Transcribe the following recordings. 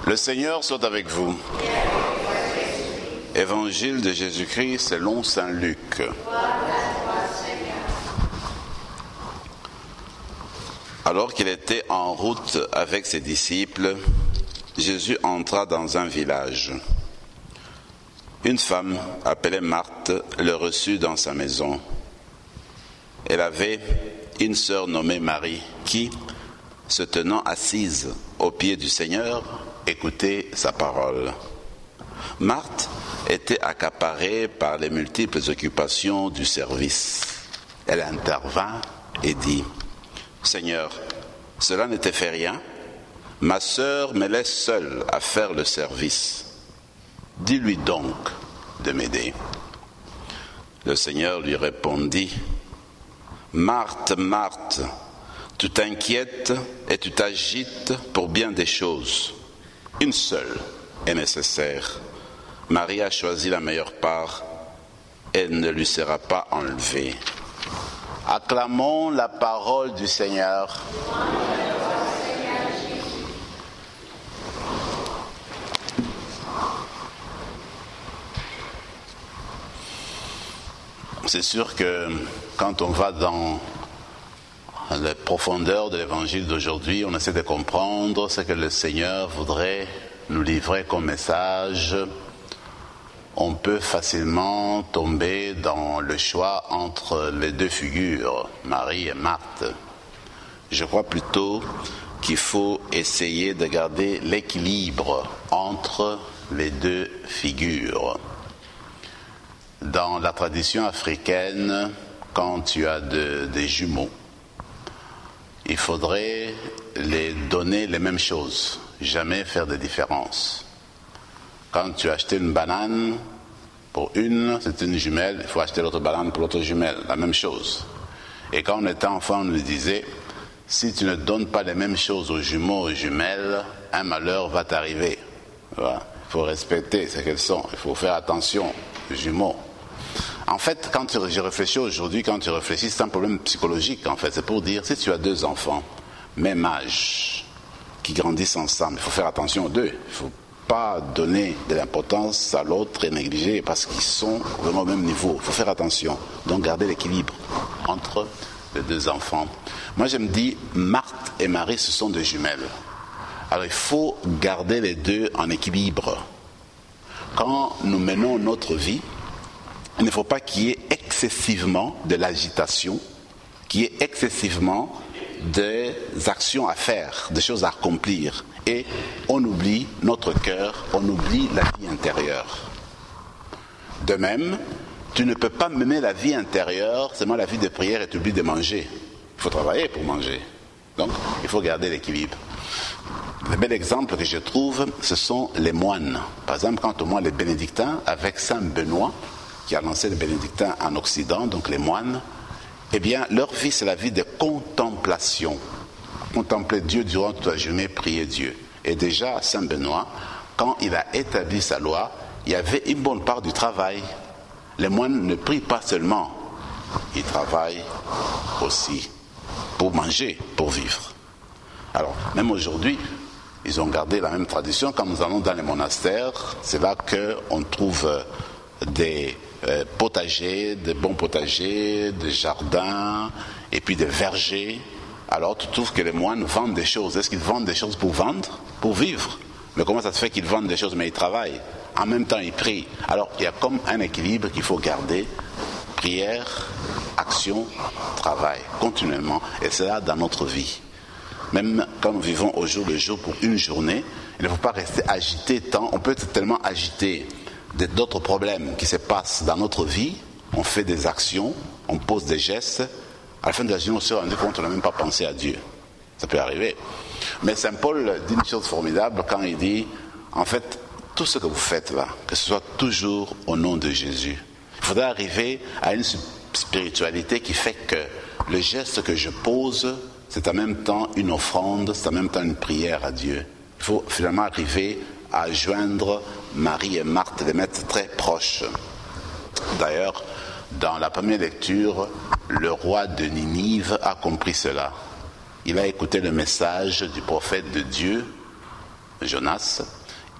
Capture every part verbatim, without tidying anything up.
Le Seigneur soit avec vous. Évangile de Jésus-Christ selon saint Luc. Alors qu'il était en route avec ses disciples, Jésus entra dans un village. Une femme, appelée Marthe, le reçut dans sa maison. Elle avait une sœur nommée Marie qui, se tenant assise aux pieds du Seigneur, écoutait sa parole. Marthe était accaparée par les multiples occupations du service. Elle intervint et dit : « Seigneur, cela ne te fait rien ? Ma sœur me laisse seule à faire le service. Dis-lui donc de m'aider. » Le Seigneur lui répondit : « Marthe, Marthe, tu t'inquiètes et tu t'agites pour bien des choses. Une seule est nécessaire. Marie a choisi la meilleure part, elle ne lui sera pas enlevée. » Acclamons la parole du Seigneur. C'est sûr que quand on va dans les profondeurs de l'évangile d'aujourd'hui, on essaie de comprendre ce que le Seigneur voudrait nous livrer comme message. On peut facilement tomber dans le choix entre les deux figures, Marie et Marthe. Je crois plutôt qu'il faut essayer de garder l'équilibre entre les deux figures. Dans la tradition africaine, quand tu as de, des jumeaux, il faudrait les donner les mêmes choses, jamais faire de différence. Quand tu as acheté une banane pour une, c'est une jumelle, il faut acheter l'autre banane pour l'autre jumelle, la même chose. Et quand on était enfant, on nous disait, si tu ne donnes pas les mêmes choses aux jumeaux, aux jumelles, un malheur va t'arriver. Voilà. Il faut respecter ce qu'elles sont, il faut faire attention aux jumeaux. En fait, quand je réfléchis aujourd'hui, quand tu réfléchis, c'est un problème psychologique en fait. C'est pour dire, si tu as deux enfants, même âge, qui grandissent ensemble, il faut faire attention aux deux. Il ne faut pas donner de l'importance à l'autre et négliger parce qu'ils sont vraiment au même niveau. Il faut faire attention. Donc garder l'équilibre entre les deux enfants. Moi je me dis, Marthe et Marie, ce sont deux jumelles. Alors il faut garder les deux en équilibre. Quand nous menons notre vie, il ne faut pas qu'il y ait excessivement de l'agitation, qu'il y ait excessivement des actions à faire, des choses à accomplir. Et on oublie notre cœur, on oublie la vie intérieure. De même, tu ne peux pas mener la vie intérieure, seulement la vie de prière et tu oublies de manger. Il faut travailler pour manger. Donc, il faut garder l'équilibre. Le bel exemple que je trouve, ce sont les moines. Par exemple, quand on voit les bénédictins avec Saint Benoît, qui a lancé les bénédictins en Occident, donc les moines, eh bien, leur vie, c'est la vie de contemplation. Contempler Dieu durant toute la journée, prier Dieu. Et déjà, Saint Benoît, quand il a établi sa loi, il y avait une bonne part du travail. Les moines ne prient pas seulement, ils travaillent aussi pour manger, pour vivre. Alors, même aujourd'hui, ils ont gardé la même tradition. Quand nous allons dans les monastères, c'est là qu'on trouve des euh, potagers, des bons potagers, des jardins, et puis des vergers. Alors tu trouves que les moines vendent des choses. Est-ce qu'ils vendent des choses pour vendre, pour vivre? Mais comment ça se fait qu'ils vendent des choses, mais ils travaillent? En même temps, ils prient. Alors il y a comme un équilibre qu'il faut garder. Prière, action, travail, continuellement. Et c'est là dans notre vie. Même quand nous vivons au jour le jour pour une journée, il ne faut pas rester agité tant. On peut être tellement agité d'autres problèmes qui se passent dans notre vie. On fait des actions, on pose des gestes. À la fin de la journée, on se rend compte qu'on n'a même pas pensé à Dieu. Ça peut arriver. Mais Saint Paul dit une chose formidable quand il dit, en fait, tout ce que vous faites là, que ce soit toujours au nom de Jésus. Il faudrait arriver à une spiritualité qui fait que le geste que je pose, c'est en même temps une offrande, c'est en même temps une prière à Dieu. Il faut finalement arriver à joindre Marie et Marthe, les mettre très proches. D'ailleurs, dans la première lecture, le roi de Ninive a compris cela. Il a écouté le message du prophète de Dieu, Jonas,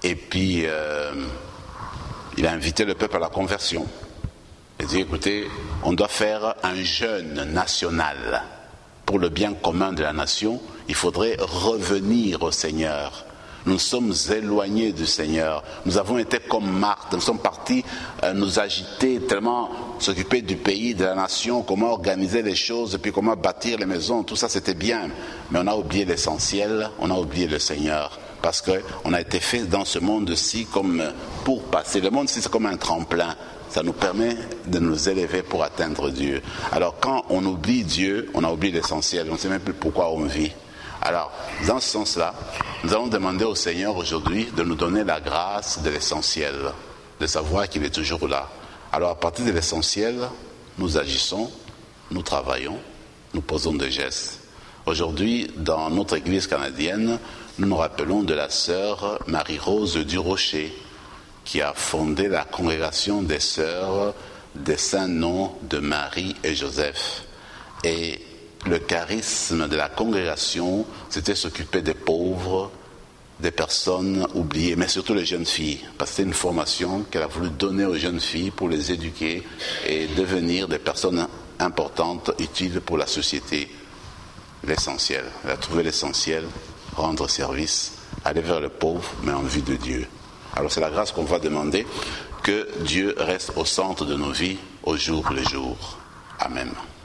Et puis, euh, il a invité le peuple à la conversion. Il dit, écoutez, on doit faire un jeûne national pour le bien commun de la nation. Il faudrait revenir au Seigneur. Nous sommes éloignés du Seigneur. Nous avons été comme Marthe. Nous sommes partis euh, nous agiter, tellement s'occuper du pays, de la nation, comment organiser les choses, et puis comment bâtir les maisons. Tout ça, c'était bien. Mais on a oublié l'essentiel, on a oublié le Seigneur. Parce qu'on a été fait dans ce monde-ci comme pour passer. Le monde-ci, c'est comme un tremplin. Ça nous permet de nous élever pour atteindre Dieu. Alors quand on oublie Dieu, on a oublié l'essentiel. On ne sait même plus pourquoi on vit. Alors, dans ce sens-là, nous allons demander au Seigneur aujourd'hui de nous donner la grâce de l'essentiel, de savoir qu'il est toujours là. Alors, à partir de l'essentiel, nous agissons, nous travaillons, nous posons des gestes. Aujourd'hui, dans notre église canadienne, nous nous rappelons de la sœur Marie-Rose Durocher, qui a fondé la congrégation des sœurs des saints noms de Marie et Joseph. Et le charisme de la congrégation, c'était s'occuper des pauvres, des personnes oubliées, mais surtout les jeunes filles, parce que c'est une formation qu'elle a voulu donner aux jeunes filles pour les éduquer et devenir des personnes importantes, utiles pour la société. L'essentiel, elle a trouvé l'essentiel, rendre service, aller vers le pauvre, mais en vue de Dieu. Alors c'est la grâce qu'on va demander, que Dieu reste au centre de nos vies, au jour le jour. Amen.